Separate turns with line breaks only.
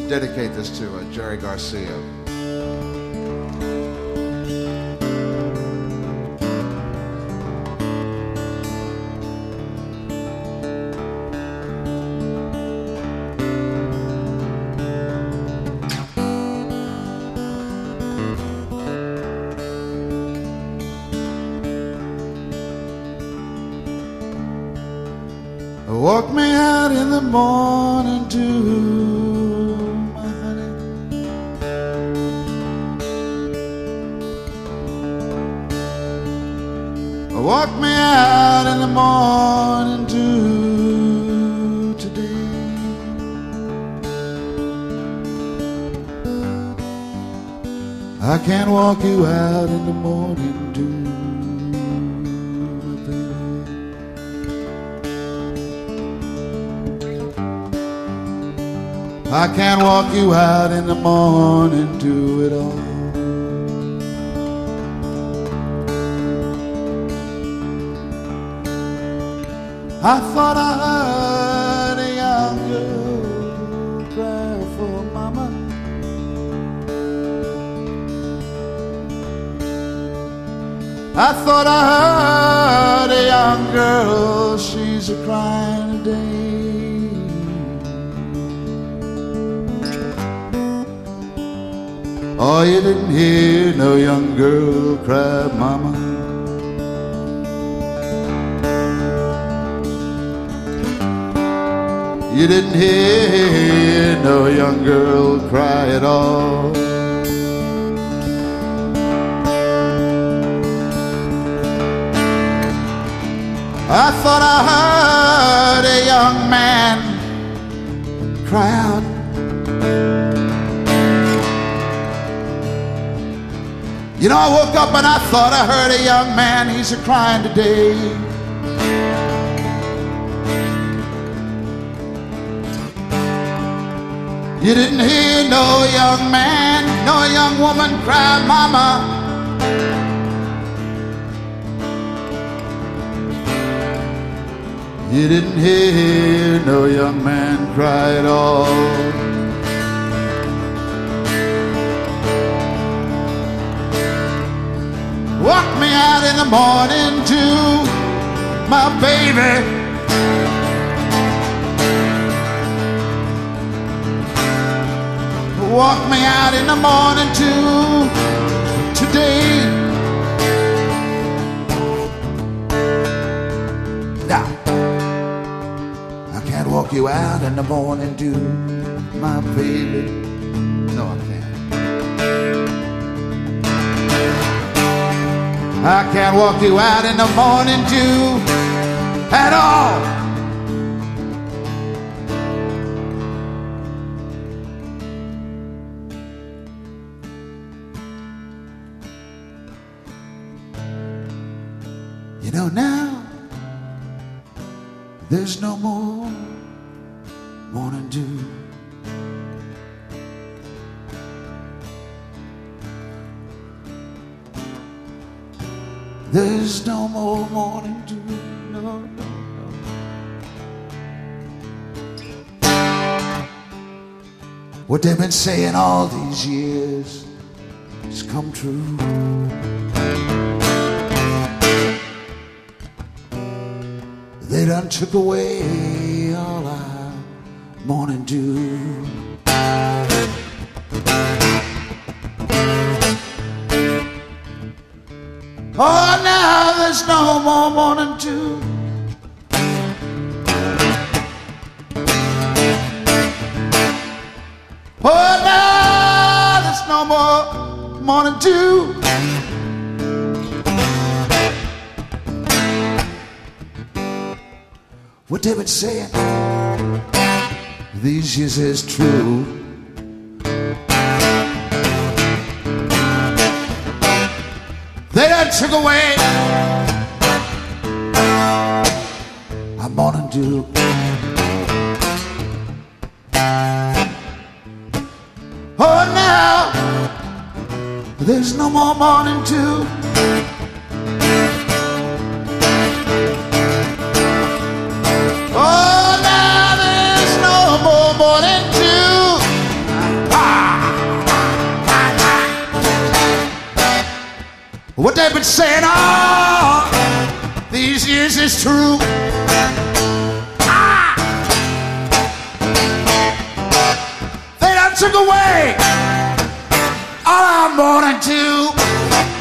dedicate this to Jerry Garcia. Walk me out in the morning dew, my honey. Walk me out in the morning dew today. I can't walk you out in the morning dew. I can't walk you out in the morning, do it all. I thought I heard a young girl cry for mama. I thought I heard a young girl, she's a crying today. Oh, you didn't hear no young girl cry, mama. You didn't hear no young girl cry at all. I thought I heard a young man cry out. You know, I woke up and I thought I heard a young man, he's a crying today. You didn't hear no young man, no young woman cry, mama. You didn't hear no young man cry at all. Walk me out in the morning to my baby. Walk me out in the morning to today. Now, I can't walk you out in the morning to my baby. No, I can't. I can't walk you out in the morning dew at all. You know, now there's no more morning dew. There's no more morning dew, no, no, no. What they've been saying all these years has come true. They done took away all our morning dew. Oh, now there's no more morning dew. Oh, now there's no more morning dew. What they've been saying these years is true. They done took away our morning dew. Oh, now there's no more morning dew. Oh, now there's no more morning dew. is true. They done took away all I'm born into.